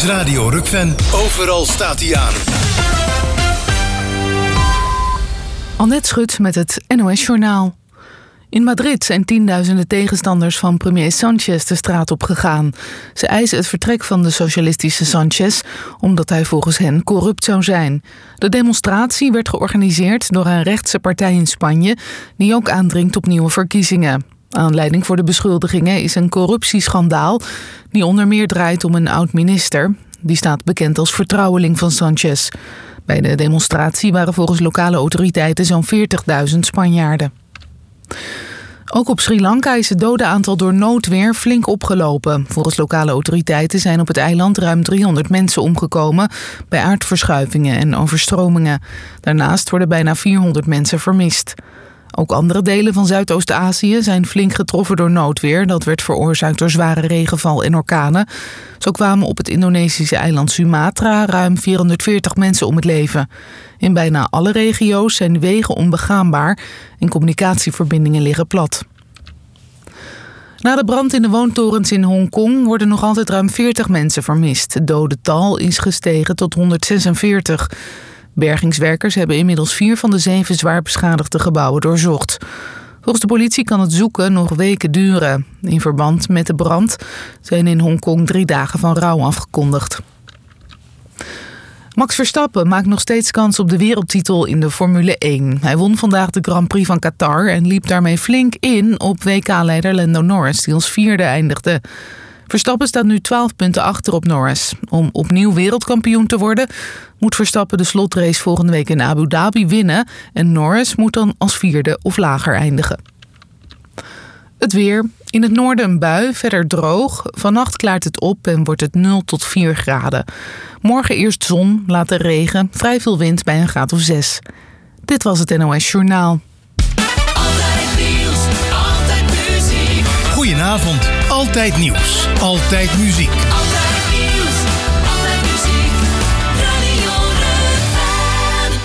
is Radio Rukven. Overal staat hij aan. Annette Schut met het NOS-journaal. In Madrid zijn tienduizenden tegenstanders van premier Sánchez de straat op gegaan. Ze eisen het vertrek van de socialistische Sánchez, omdat hij volgens hen corrupt zou zijn. De demonstratie werd georganiseerd door een rechtse partij in Spanje, die ook aandringt op nieuwe verkiezingen. Aanleiding voor de beschuldigingen is een corruptieschandaal die onder meer draait om een oud-minister. Die staat bekend als vertrouweling van Sánchez. Bij de demonstratie waren volgens lokale autoriteiten zo'n 40.000 Spanjaarden. Ook op Sri Lanka is het dodenaantal door noodweer flink opgelopen. Volgens lokale autoriteiten zijn op het eiland ruim 300 mensen omgekomen bij aardverschuivingen en overstromingen. Daarnaast worden bijna 400 mensen vermist. Ook andere delen van Zuidoost-Azië zijn flink getroffen door noodweer. Dat werd veroorzaakt door zware regenval en orkanen. Zo kwamen op het Indonesische eiland Sumatra ruim 440 mensen om het leven. In bijna alle regio's zijn wegen onbegaanbaar en communicatieverbindingen liggen plat. Na de brand in de woontorens in Hongkong worden nog altijd ruim 40 mensen vermist. Het dodental is gestegen tot 146. Bergingswerkers hebben inmiddels 4 van de 7 zwaar beschadigde gebouwen doorzocht. Volgens de politie kan het zoeken nog weken duren. In verband met de brand zijn in Hongkong 3 dagen van rouw afgekondigd. Max Verstappen maakt nog steeds kans op de wereldtitel in de Formule 1. Hij won vandaag de Grand Prix van Qatar en liep daarmee flink in op WK-leider Lando Norris, die als 4e eindigde. Verstappen staat nu 12 punten achter op Norris. Om opnieuw wereldkampioen te worden moet Verstappen de slotrace volgende week in Abu Dhabi winnen en Norris moet dan als 4e of lager eindigen. Het weer. In het noorden een bui, verder droog. Vannacht klaart het op en wordt het 0 tot 4 graden. Morgen eerst zon, later regen, vrij veel wind bij een graad of 6. Dit was het NOS Journaal. Altijd nieuws, altijd muziek. Goedenavond. Altijd nieuws. Altijd muziek. Altijd nieuws, altijd muziek. Radio Rukven.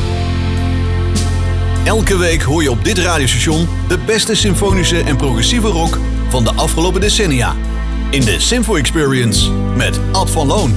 Elke week hoor je op dit radiostation de beste symfonische en progressieve rock van de afgelopen decennia. In de Symfo Experience met Ad van Loon.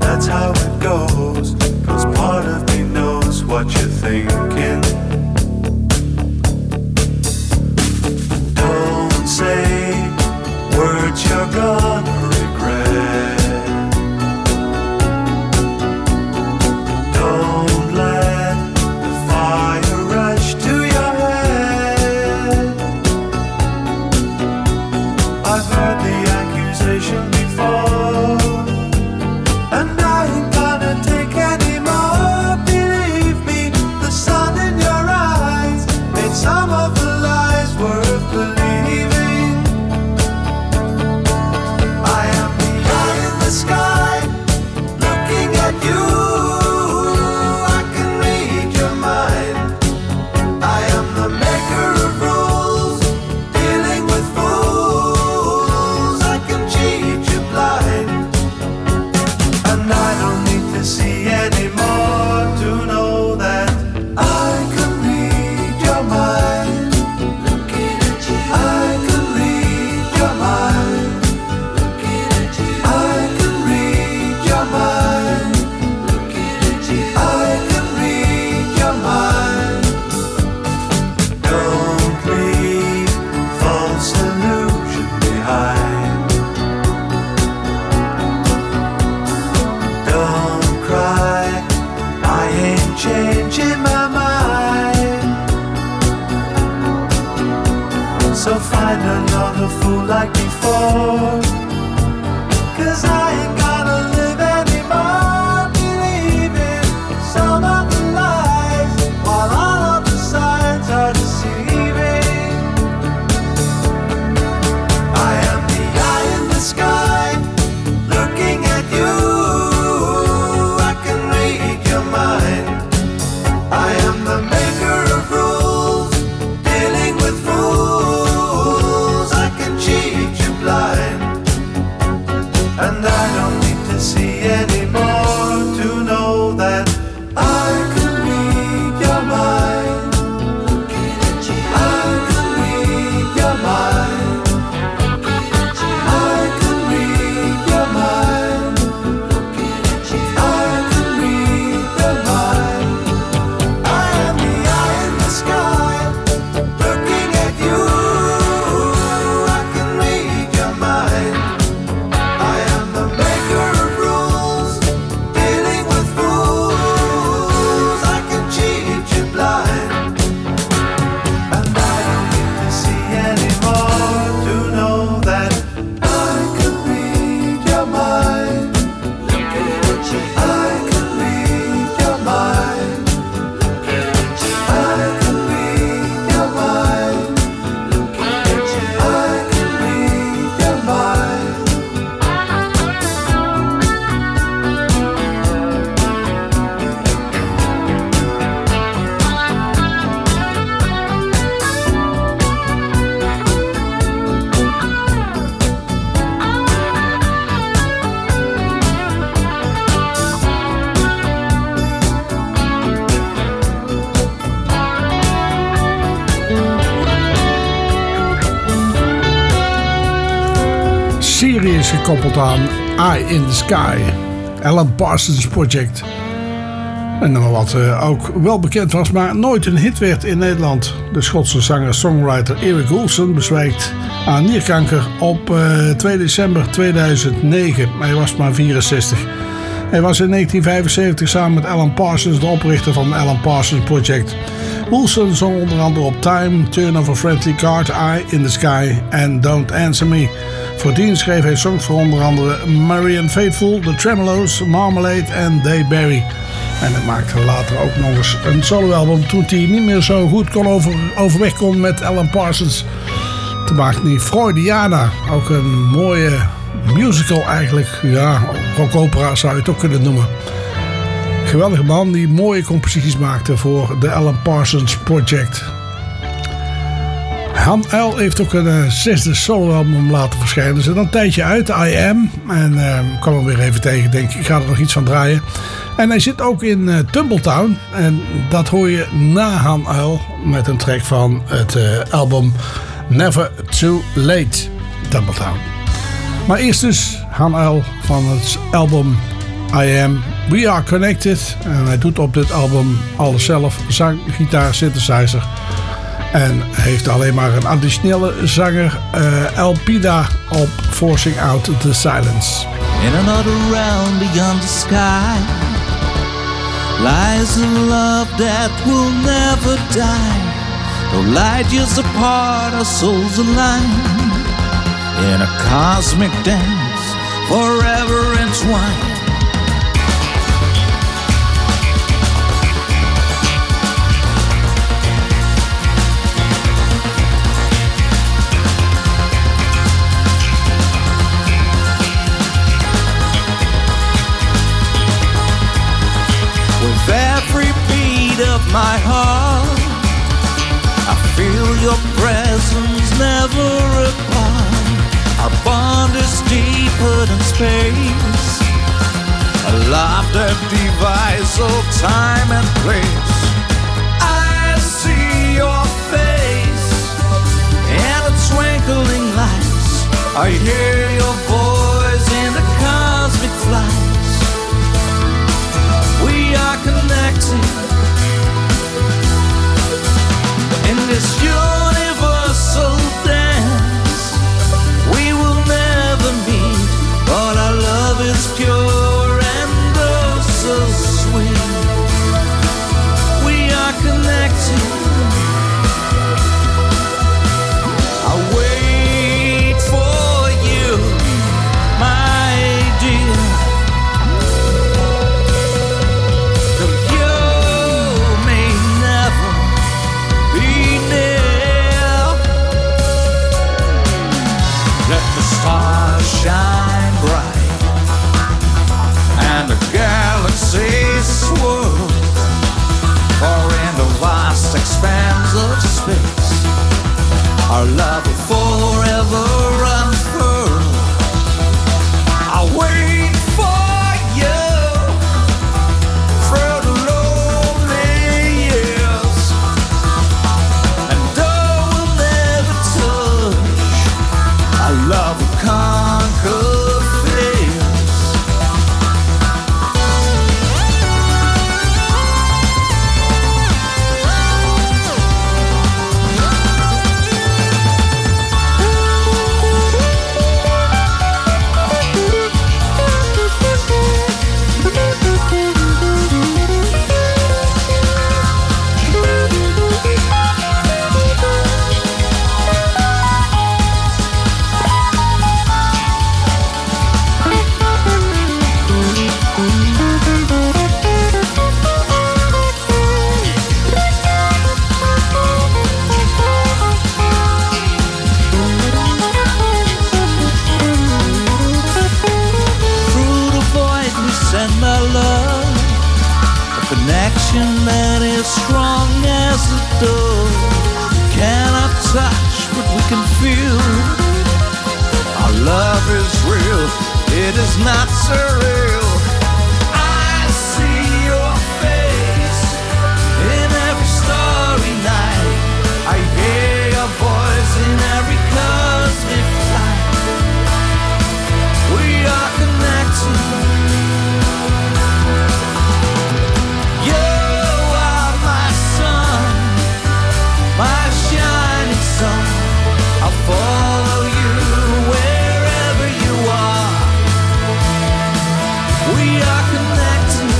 that's how it goes. 'Cause part of me knows what you're thinking. Don't say words you're gonna regret. Don't let the fire rush to your head. I've heard the accusation before, and I ain't gonna take any more. Believe me, the sun in your eyes made some of the lies worth believing. I am the eye in the sky, looking at you. I can read your mind. I am the maker of rules, dealing with fools. I can cheat you blind, and I don't need to see anymore to know that I can read your mind. Looking at you, I can read your mind. Looking at you, I can read your mind. Looking at you, I can read your mind. Don't leave false illusion behind. Don't cry, I ain't changing my mind. So find another fool like before, 'cause I ain't gonna live anymore believing some of the lies, while all of the signs are deceiving. I am the eye in the sky, looking at you. I can read your mind. I am the maker of rules, dealing with fools. I can cheat you blind, and I don't need to see anymore to know that I can read your mind. I can read your mind. I can read your mind. I can read your mind. I am the eye in the sky, looking at you. I can read your mind. I am the maker of rules, dealing with fools. I can cheat you blind, and I don't need to see anymore to know that I can read your mind. I can read your mind. I can read your mind. I can read your mind. Serie is gekoppeld aan Eye in the Sky, Alan Parsons Project. Een nummer wat ook wel bekend was, maar nooit een hit werd in Nederland. De Schotse zanger-songwriter Eric Woolston bezwijkt aan nierkanker op 2 december 2009. Hij was maar 64. Hij was in 1975 samen met Alan Parsons de oprichter van Alan Parsons Project. Woolston zong onder andere op Time, Turn of a Friendly Card, Eye in the Sky en Don't Answer Me. Voordien schreef hij songs voor onder andere Marianne Faithfull, The Tremolos, Marmalade en Dayberry. En hij maakte later ook nog eens een soloalbum toen hij niet meer zo goed overweg kon met Alan Parsons. Toen maakte hij Freudiana, ook een mooie musical eigenlijk. Ja, rockopera zou je het ook kunnen noemen. Geweldige man die mooie composities maakte voor de Alan Parsons Project. Han L. heeft ook een 6e soloalbum laten verschijnen. Er zit een tijdje uit, I Am. En ik kwam hem weer even tegen. Denk ik ga er nog iets van draaien. En hij zit ook in Tumbletown. En dat hoor je na Han L. met een track van het album Never Too Late, Tumbletown. Maar eerst dus Han L. van het album We Are Connected. En hij doet op dit album alles zelf. Zang, gitaar, synthesizer. En heeft alleen maar een additionele zanger, Elpida, op Forcing Out the Silence. In another realm beyond the sky lies a love that will never die. Though light years apart, our souls align in a cosmic dance, forever entwined. With every beat of my heart, I feel your presence never apart. Our bond is deeper than space, a love that divides all time and place. I see your face in the twinkling lights. I hear your voice in the cosmic flights. We are connected in this universal dance. We will never meet, but our love is pure and oh so sweet. We are connected. I wait for you, my dear. Shine bright and the galaxies swirl, for in the vast expanse of space our love will forever unfurl. I wait for you through the lonely years, and though we'll never touch, our love will conquer fears. Connection that is strong as a dove. Cannot touch, but we can feel. Our love is real, it is not surreal. I see your face in every starry night. I hear your voice in every cosmic flight. We are connected. My shining sun, I'll follow you wherever you are. We are connected.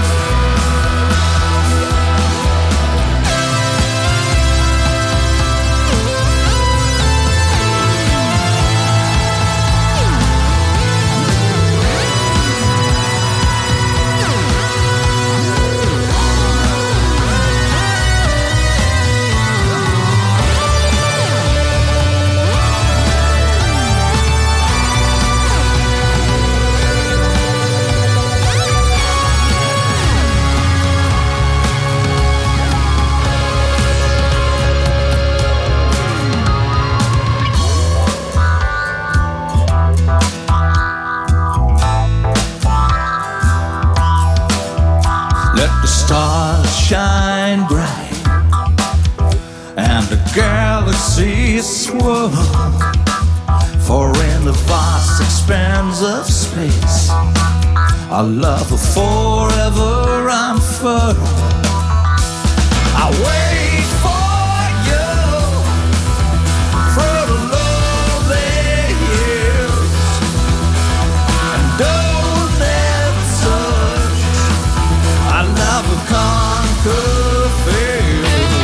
Let the stars shine bright and the galaxies swirl, for in the vast expanse of space I'll love her forever and forever. I wait for you for the lonely years, and don't let touch. I never conquer fear.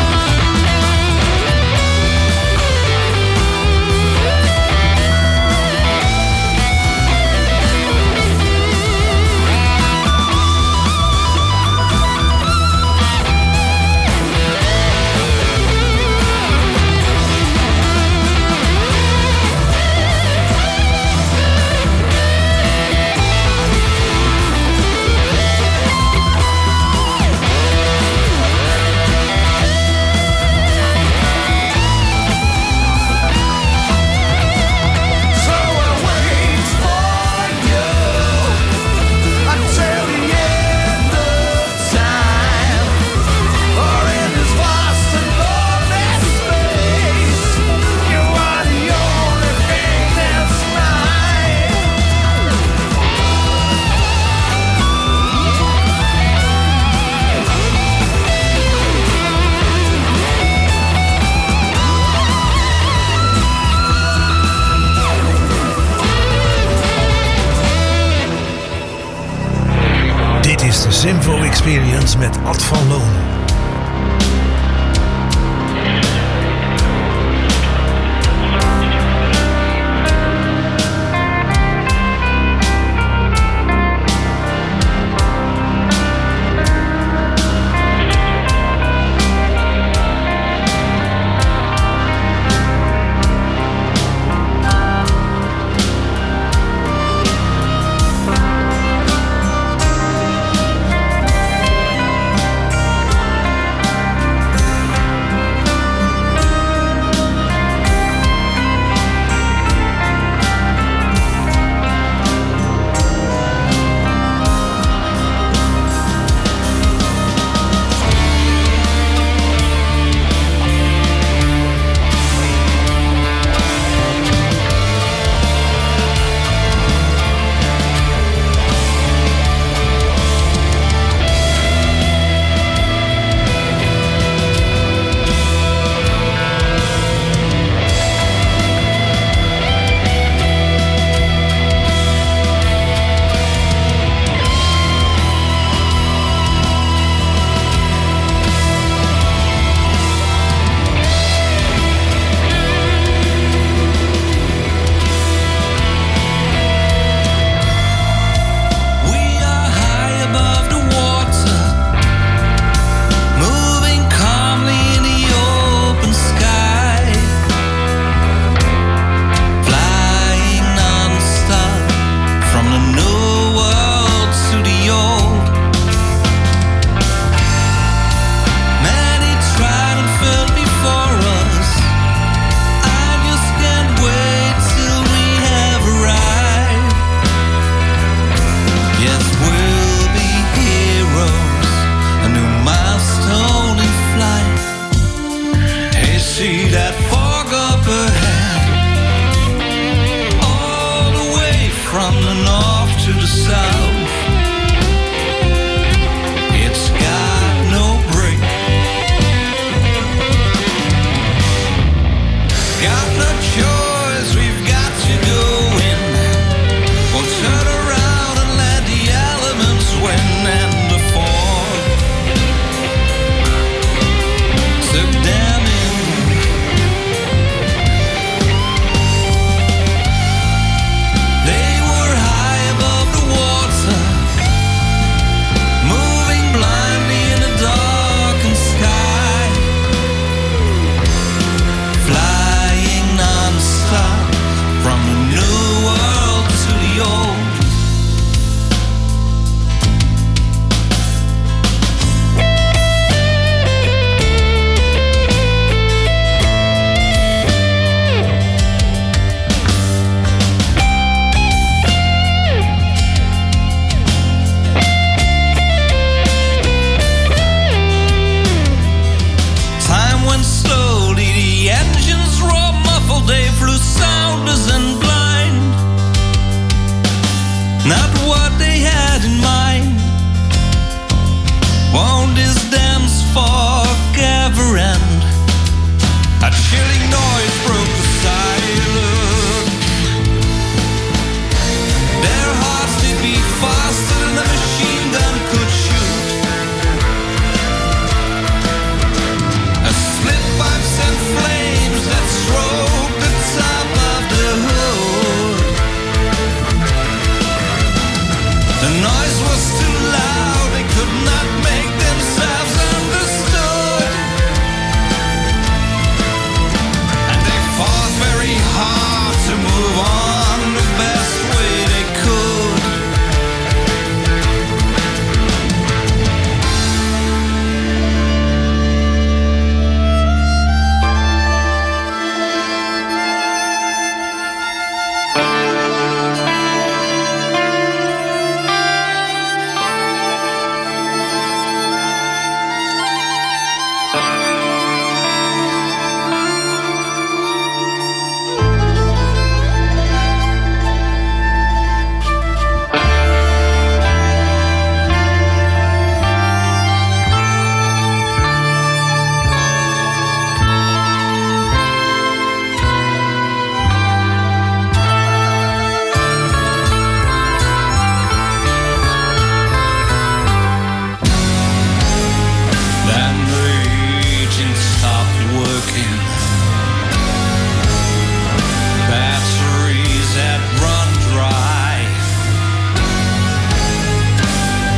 Dit is de Simvo Experience met Ad van Loon.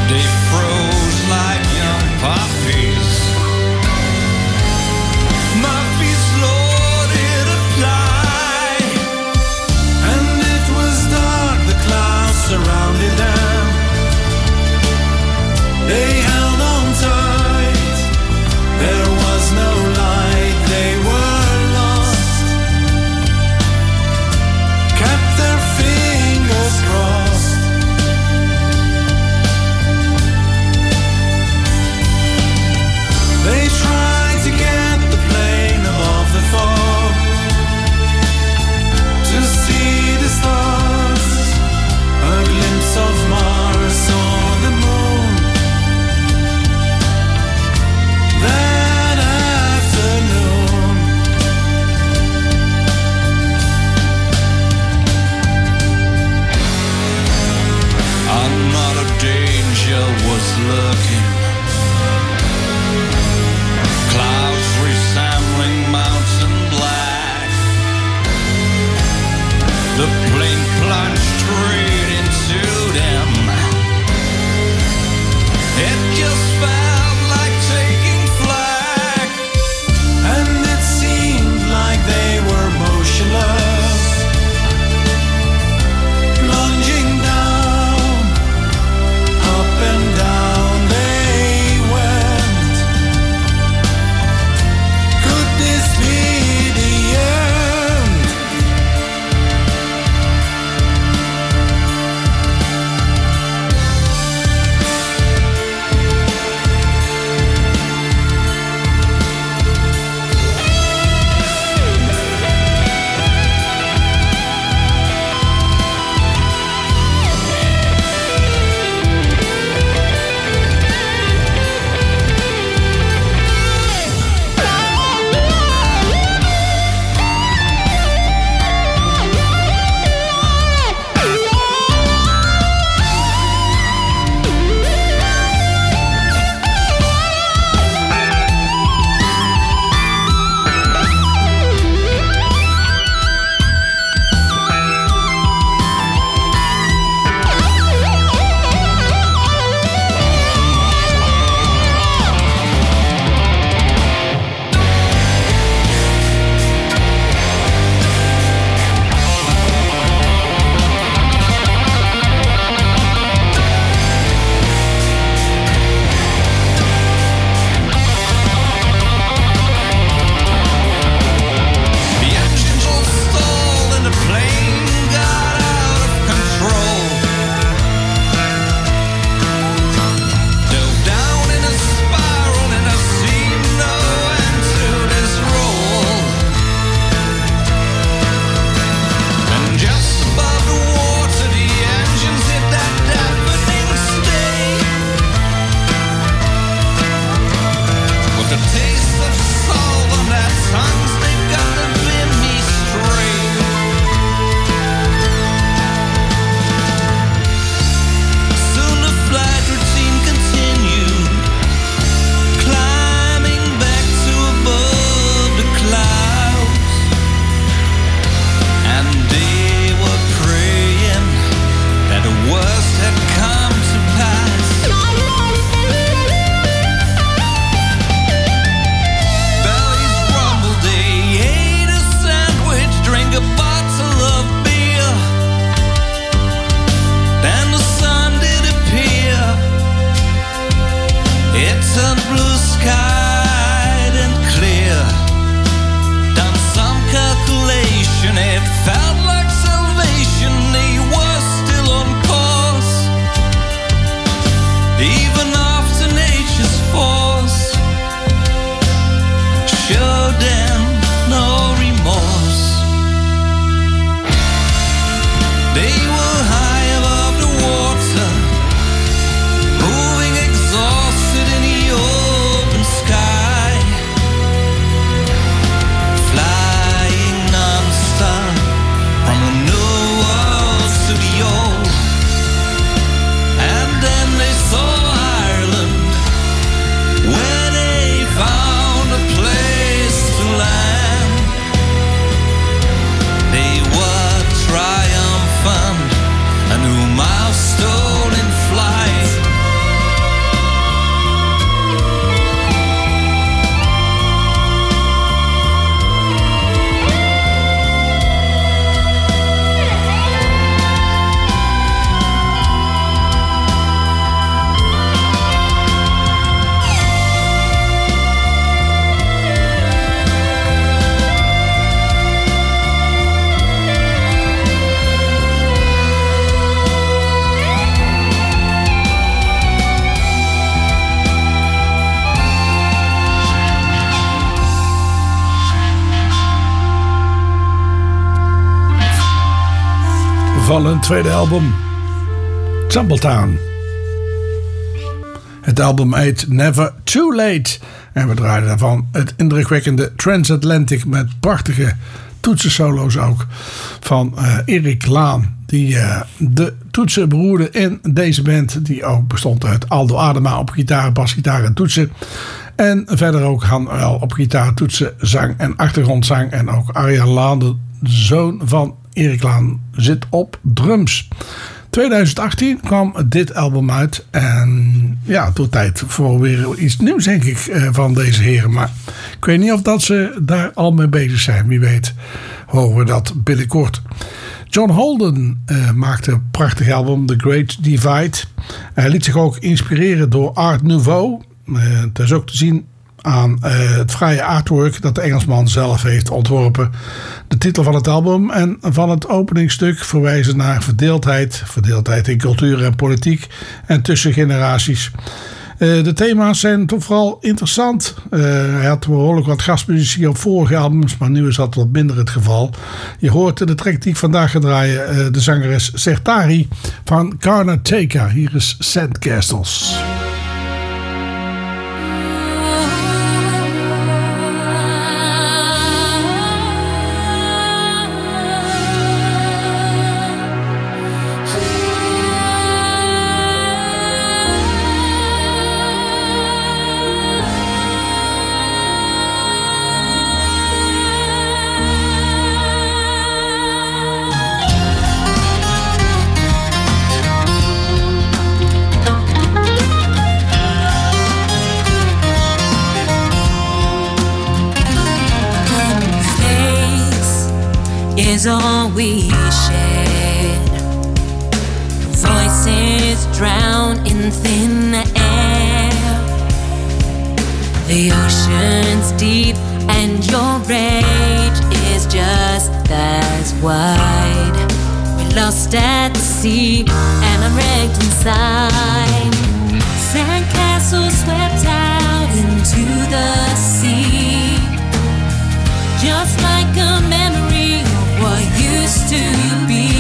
They froze like young poppies. Murphy's Law did apply, and it was dark, the clouds surrounded them. They held on tight, there was no light, they were lost. Kept their fingers crossed. They tried to get the plane above the fog, to see the stars, a glimpse of Mars or the moon. van hun tweede album, Tumbletown. Het album heet Never Too Late. En we draaien daarvan het indrukwekkende Transatlantic met prachtige toetsensolo's ook van Erik Laan. Die de toetsen beroerde in deze band. Die ook bestond uit Aldo Adema op gitaar, basgitaar en toetsen. En verder ook Hanuel op gitaar, toetsen, zang en achtergrondzang. En ook Arjan Laan, de zoon van Erik Laan, zit op drums. 2018 kwam dit album uit. En ja, het wordt tijd voor weer iets nieuws, denk ik, van deze heren. Maar ik weet niet of dat ze daar al mee bezig zijn. Wie weet horen we dat binnenkort. John Holden maakte een prachtig album, The Great Divide. Hij liet zich ook inspireren door Art Nouveau. Het is ook te zien aan het fraaie artwork dat de Engelsman zelf heeft ontworpen. De titel van het album en van het openingsstuk verwijzen naar verdeeldheid. Verdeeldheid in cultuur en politiek en tussen generaties. De thema's zijn toch vooral interessant. Hij had behoorlijk wat gastmuzici op vorige albums, maar nu is dat wat minder het geval. Je hoort de track die ik vandaag ga draaien, de zangeres Sertari van Karnataka. Hier is Sandcastles. Is all we shared. Voices drown in thin air. The ocean's deep and your rage is just as wide. We lost at the sea and I'm wrecked inside. Sandcastles swept out into the sea. Just like a memory what used to be.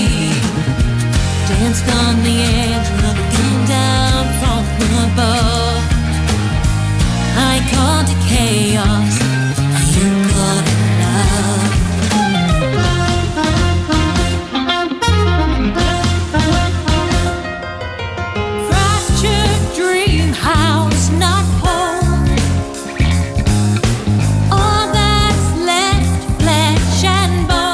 Danced on the edge, looking down from above. I called to chaos, you called it love. Fractured dream house, not home. All that's left, flesh and bone.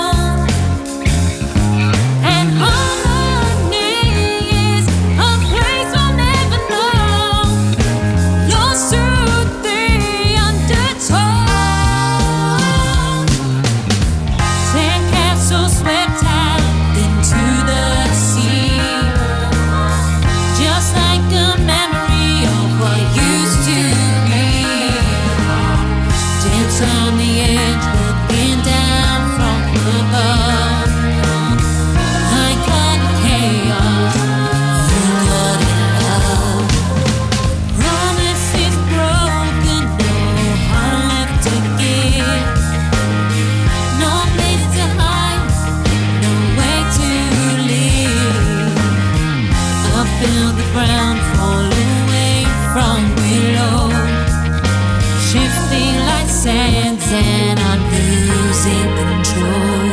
And I'm losing control.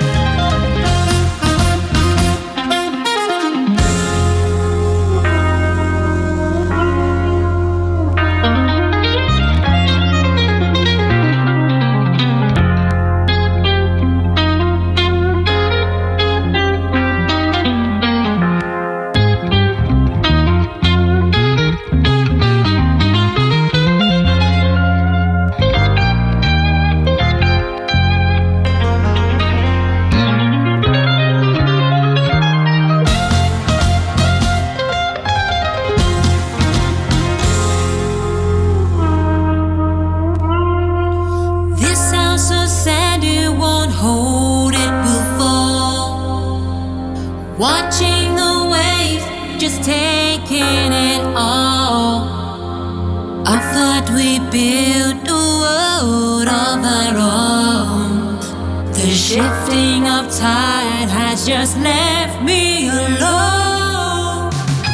Watching the waves, just taking it all. I thought we built a world of our own. The shifting of tide has has just left me alone.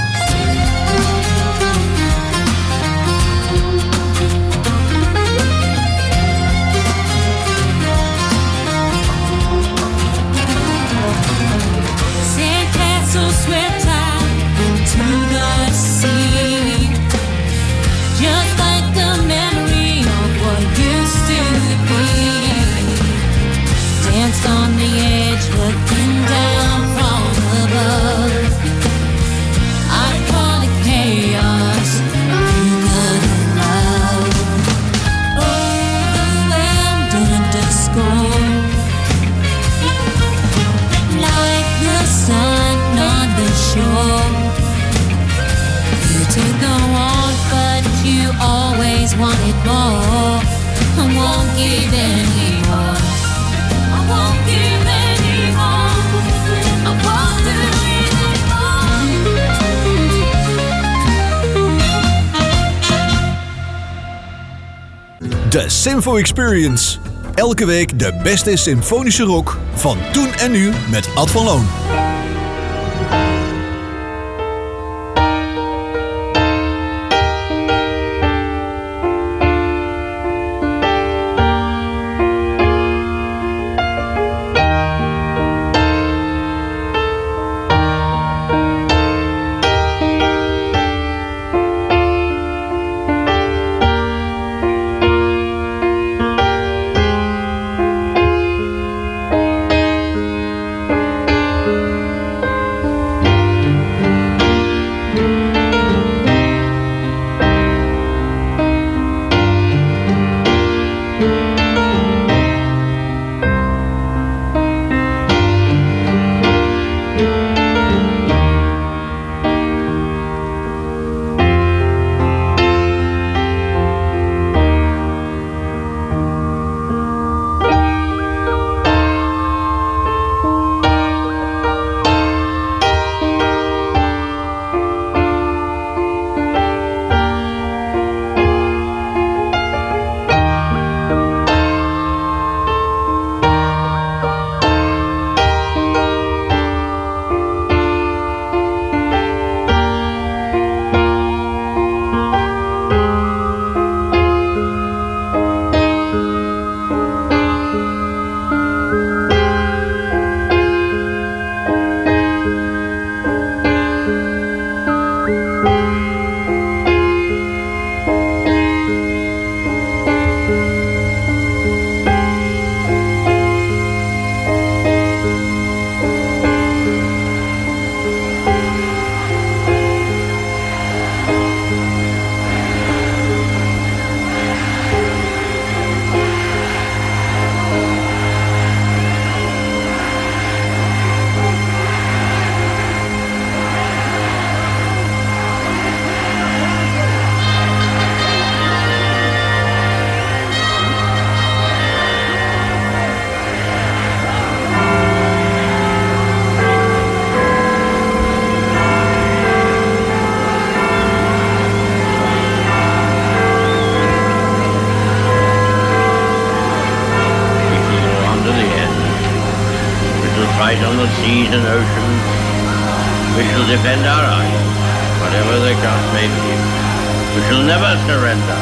Sandcastle swept out to the sea, just like the memory of what used to be. Danced on the edge, looking down from above. I call it chaos, you couldn't love. Overwhelmed and discord, like the sun on the shore. You took the want, but you always wanted more. I won't give anymore. I won't give anymore. I won't do anymore. De Symfo Experience. Elke week de beste symfonische rock van toen en nu met Ad van Loon. fight on the seas and oceans. We shall defend our island, whatever the cost may be. We shall never surrender.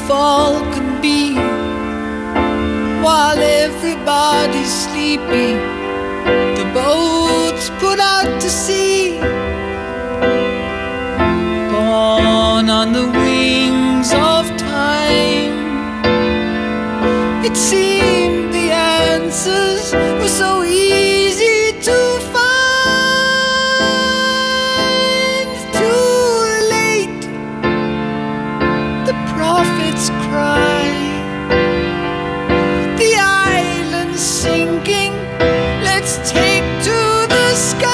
fall could be. While everybody's sleeping, the boats put out to sea. Born on the wings of time, it seemed the answers were so easy to find. Too late, the prophets cry. The island's sinking, let's take to the sky.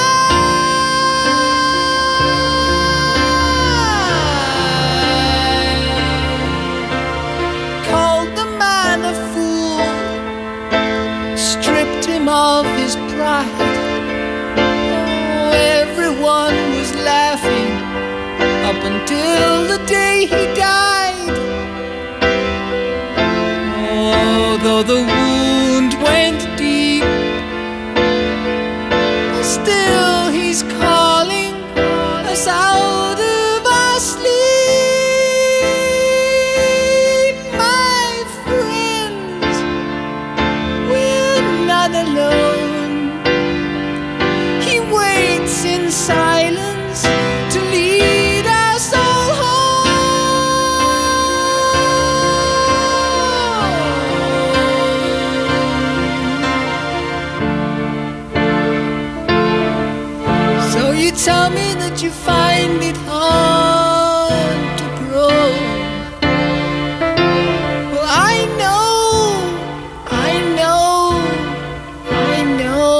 Called the man a fool, stripped him of his pride. Oh, everyone was laughing up until the day he died. Oh, though the wound went deep, still he's calling us out of our sleep. My friends, we're not alone. He waits in silence to lead us all home. So you tell me that you find it hard to grow. Well, I know, I know, I know.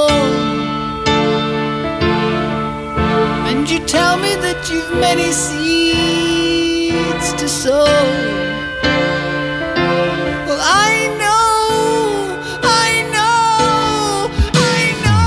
And you tell me that you've many seeds to sow. Well, I know, I know, I know.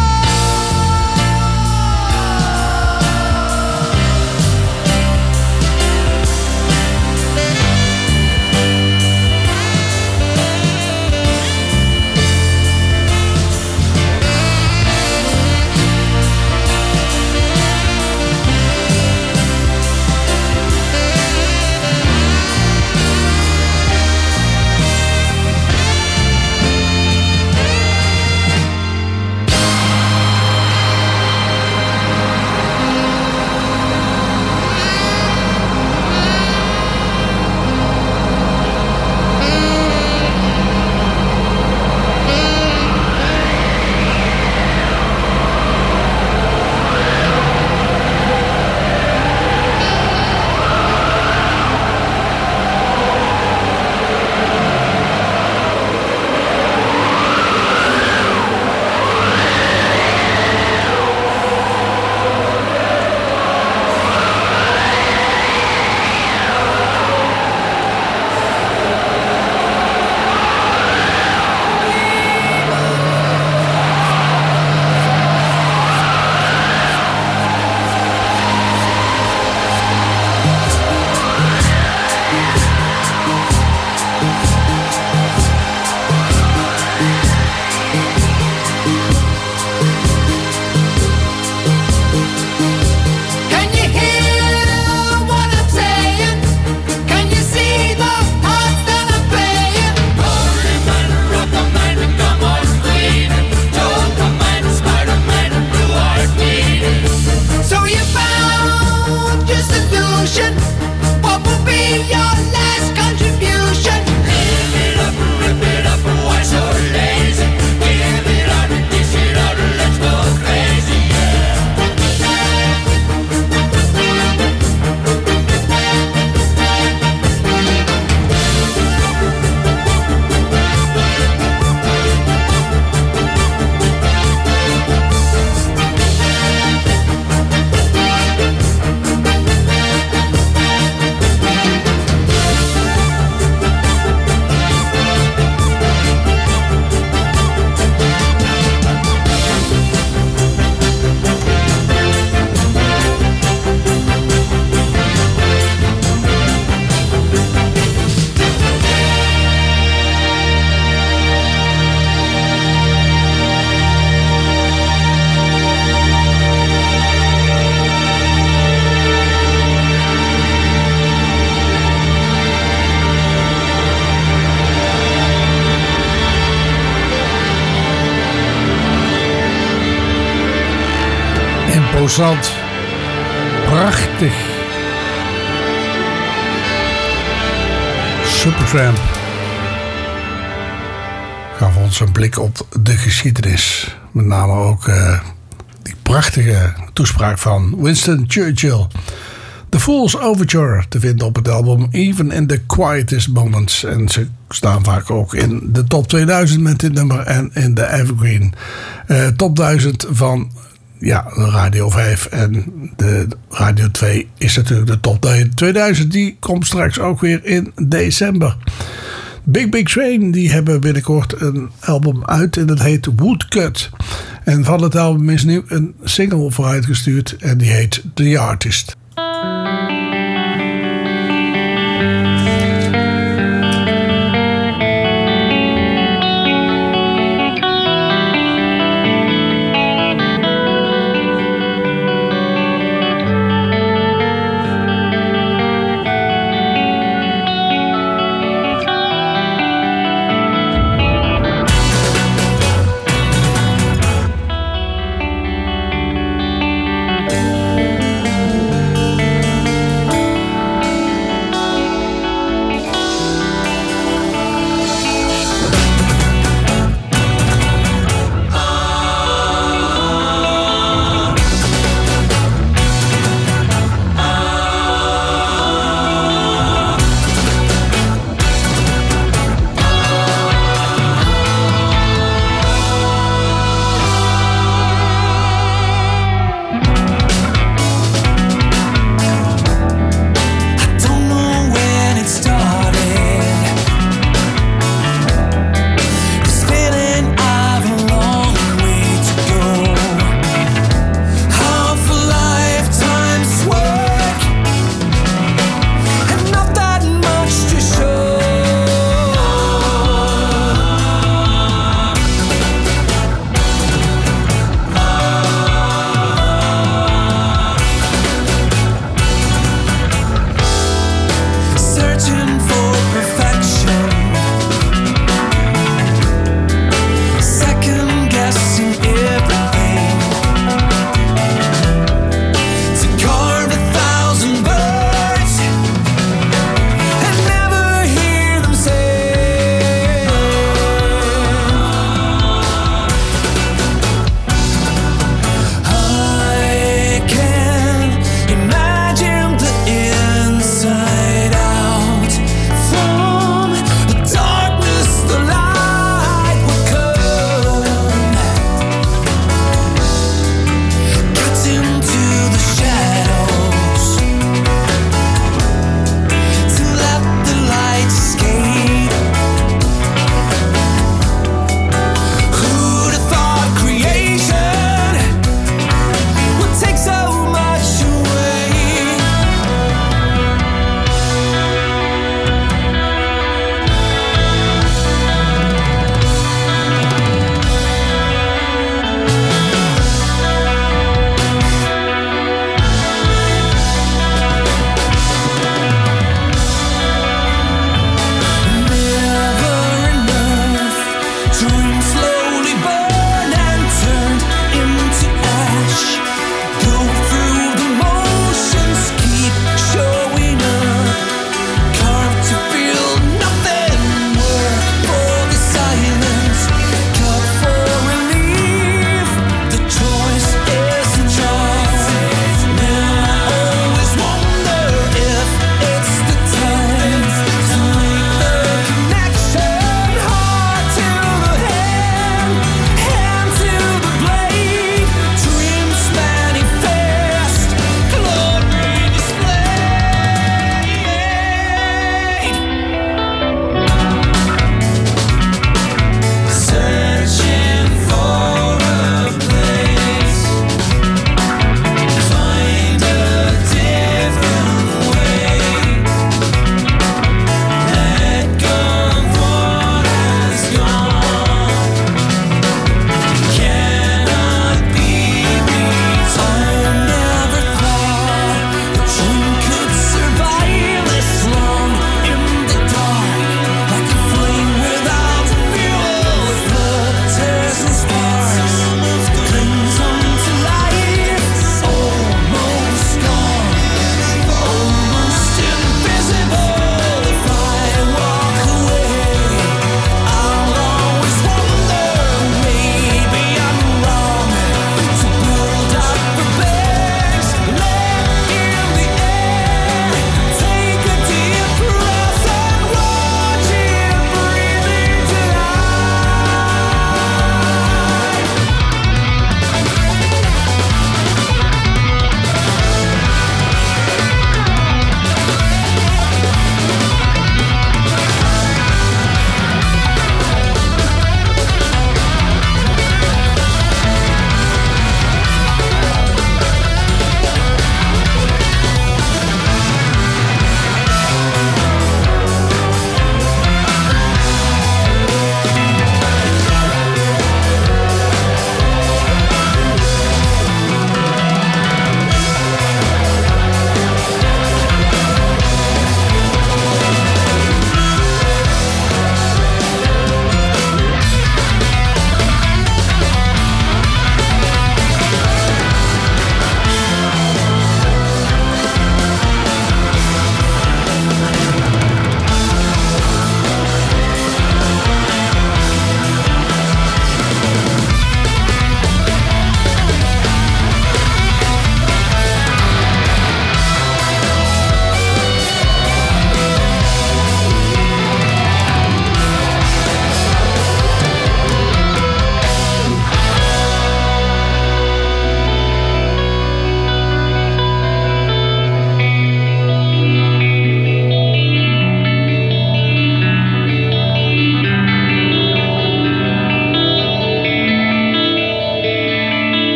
Imposant. Prachtig. Supertramp gaf ons een blik op de geschiedenis. Met name ook die prachtige toespraak van Winston Churchill. The Fool's Overture te vinden op het album Even in the Quietest Moments. En ze staan vaak ook in de top 2000 met dit nummer en in de Evergreen top 1000 van Radio 5. En de Radio 2 is natuurlijk de top 2000. Die komt straks ook weer in december. Big Big Train, die hebben binnenkort een album uit en dat heet Woodcut. En van het album is nu een single vooruitgestuurd en die heet The Artist.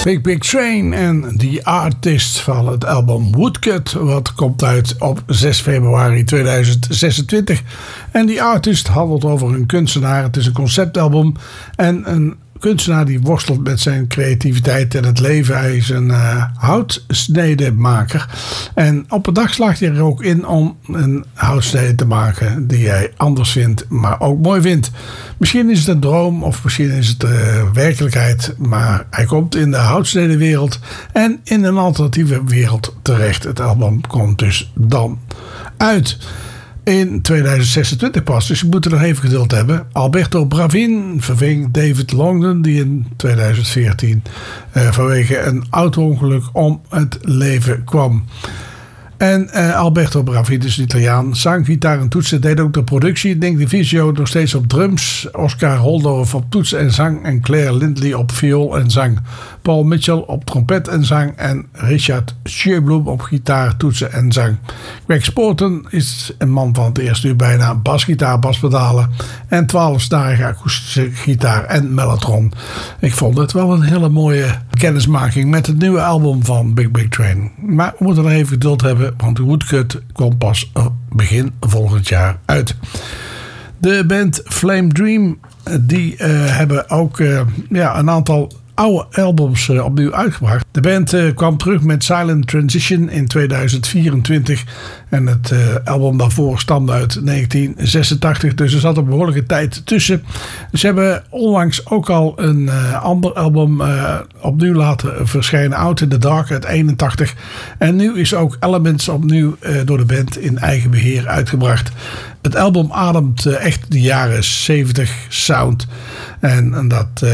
Big Train en The Artist van het album Woodcut, wat komt uit op 6 februari 2026. En The Artist handelt over een kunstenaar. Het is een conceptalbum en een kunstenaar die worstelt met zijn creativiteit en het leven. Hij is een houtsnedemaker. En op een dag slaagt hij er ook in om een houtsnede te maken die hij anders vindt, maar ook mooi vindt. Misschien is het een droom of misschien is het werkelijkheid, maar hij komt in de houtsnedewereld en in een alternatieve wereld terecht. Het album komt dus dan uit in 2026 pas, dus je moet er nog even geduld hebben. Alberto Bravin verving David Longdon, die in 2014 vanwege een auto-ongeluk om het leven kwam. En Alberto Bravin is een Italiaan. Zang, gitaar en toetsen. Deed ook de productie. Nick DiVizio nog steeds op drums. Oscar Holdorf op toetsen en zang. En Claire Lindley op viool en zang. Paul Mitchell op trompet en zang. En Richard Sjöblom op gitaar, toetsen en zang. Greg Sporten is een man van het eerste uur bijna. Basgitaar, baspedalen. En 12-snarige akoestische gitaar en mellotron. Ik vond het wel een hele mooie kennismaking met het nieuwe album van Big Train. Maar we moeten nog even geduld hebben, want de Woodcut komt pas begin volgend jaar uit. De band Flame Dream, die hebben ook een aantal oude albums opnieuw uitgebracht. De band kwam terug met Silent Transition in 2024 en het album daarvoor stamde uit 1986, dus er zat een behoorlijke tijd tussen. Ze hebben onlangs ook al een ander album opnieuw laten verschijnen, Out in the Dark uit 81, en nu is ook Elements opnieuw door de band in eigen beheer uitgebracht. Het album ademt echt de jaren 70 sound en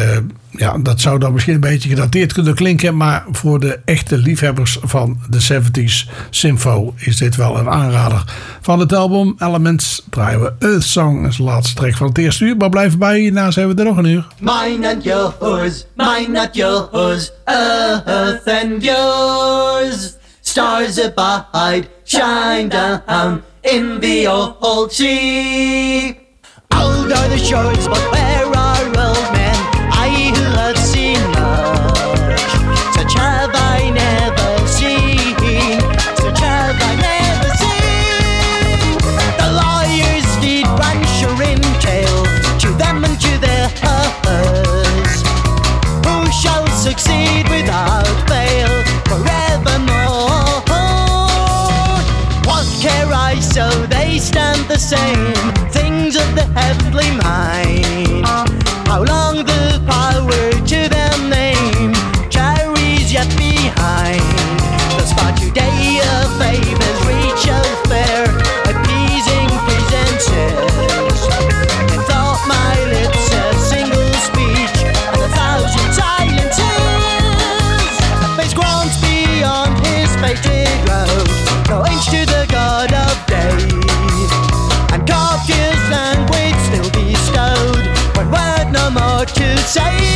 dat zou dan misschien een beetje gedateerd kunnen klinken, maar voor de echte liefhebbers van de 70s Sympho is dit wel een aanrader. Van het album Elements draaien we Earth Song als laatste track van het eerste uur, maar blijf erbij, hierna zijn we er nog een uur. Mine and yours, earth and yours. Stars abide, shine down in the old sea. Old are the shores, but where are old men? I who have seen much, such have I never seen, such have I never seen. The lawyers feed rancher in jail, to them and to their hers. Who shall succeed without fail forevermore? What care I so they stand the same, things of the heavenly mind. How long the power to their name carries yet behind. Thus far today a favors reach of fair, appeasing presences. And thought my lips a single speech and 1,000 silences. Face grants beyond his fated road, no inch to the God of day. And copious language still bestowed, one word no more to say.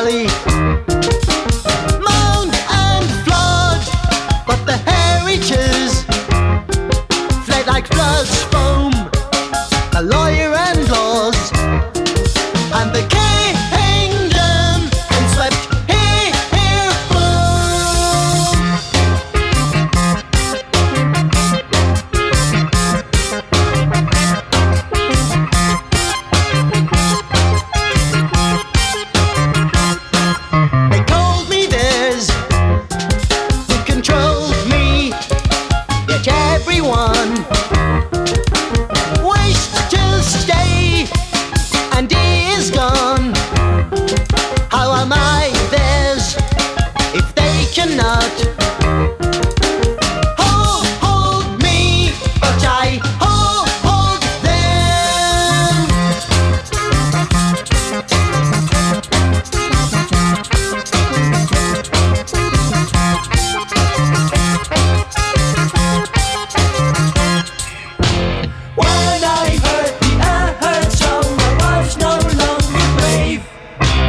valley.